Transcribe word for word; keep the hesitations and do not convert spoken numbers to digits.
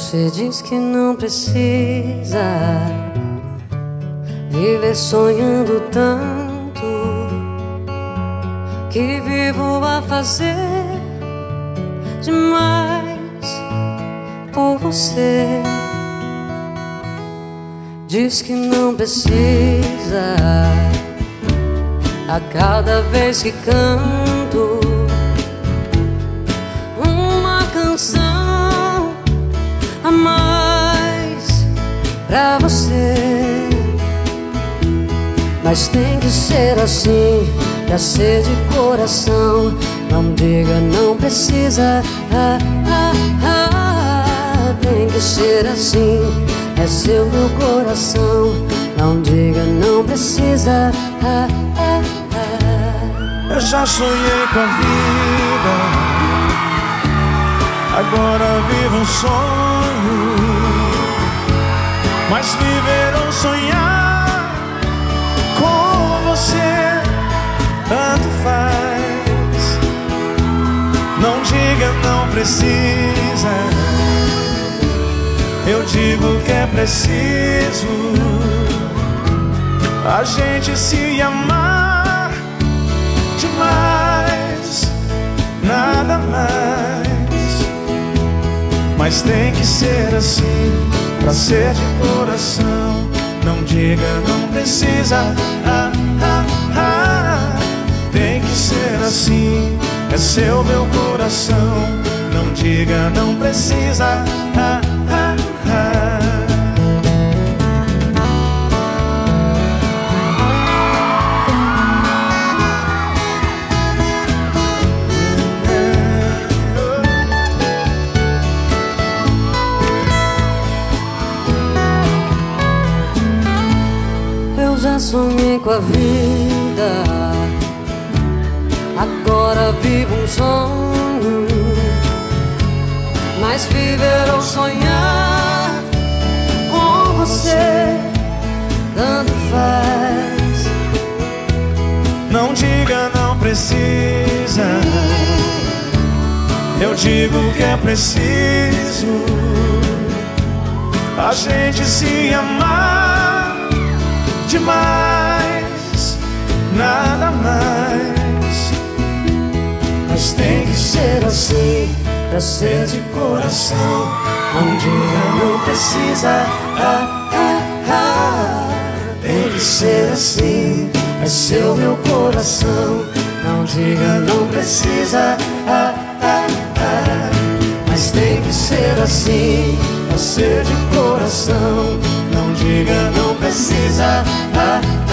Você diz que não precisa viver sonhando tanto, que vivo a fazer demais por você. Diz que não precisa a cada vez que canto uma canção a mais pra você. Mas tem que ser assim, pra ser de coração. Não diga não precisa, ah, ah, ah. Tem que ser assim, é seu meu coração. Não diga não precisa, ah, ah, ah. Eu já sonhei com a vida, agora vivo um sonho. Mas viver ou sonhar com você tanto faz. Não diga não precisa, eu digo que é preciso a gente se amar demais, nada mais. Mas tem que ser assim, pra ser de coração. Não diga não precisa, ah, ah, ah. Tem que ser assim, é seu meu coração. Não diga não precisa, ah, ah, ah. Já sonhei com a vida, agora vivo um sonho. Mas viver ou sonhar com você tanto faz. Não diga não precisa, eu digo que é preciso a gente se amar demais, nada mais. Mas tem que ser assim, pra ser de coração. Não diga não precisa, ah, ah, ah. Tem que ser assim, é seu meu coração. Não diga não precisa, ah, ah, ah. Mas tem que ser assim, pra ser de coração. Não diga não precisa, ah,